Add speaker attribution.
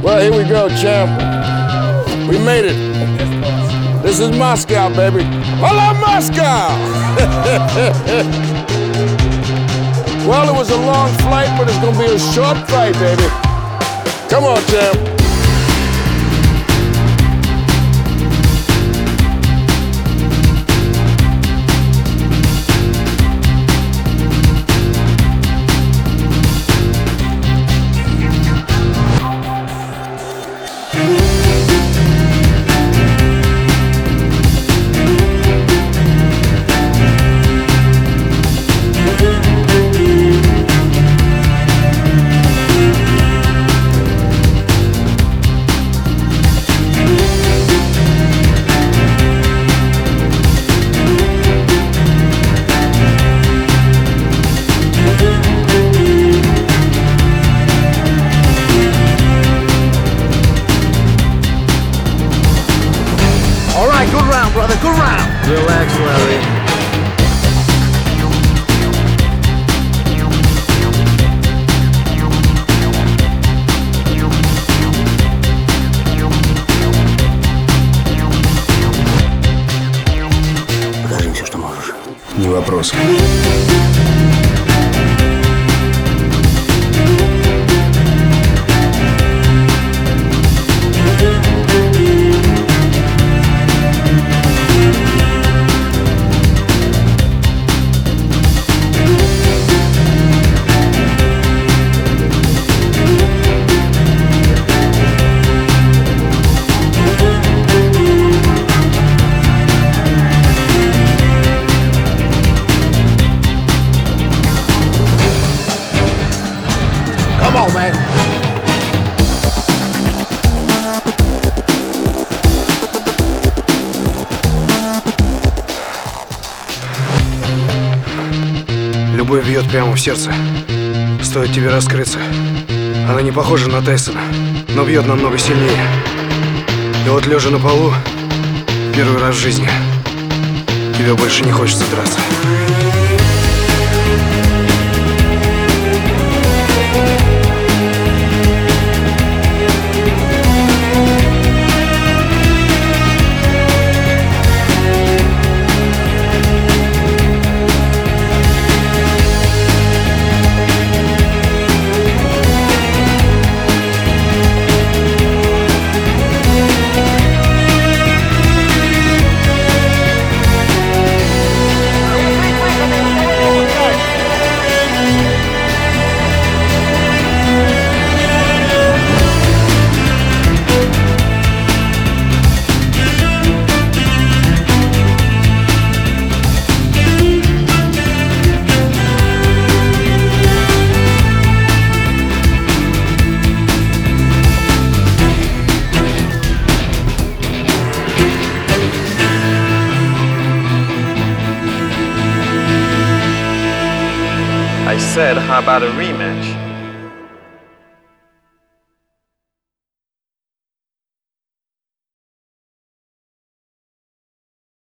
Speaker 1: Well, here we go, champ. We made it. This is Moscow, baby. Hello, Moscow! Well, it was a long flight, but it's gonna be a short flight, baby. Come on, champ.
Speaker 2: All right, good round, brother, good round.
Speaker 3: Relax, Larry.
Speaker 2: Покажи все, что можешь.
Speaker 3: Не вопрос.
Speaker 2: Come on, man.
Speaker 3: Любовь бьет прямо в сердце. Стоит тебе раскрыться. Она не похожа на Тайсона, но бьет намного сильнее. И вот лежа на полу, первый раз в жизни, тебе больше не хочется драться.
Speaker 4: I said, how about a rematch?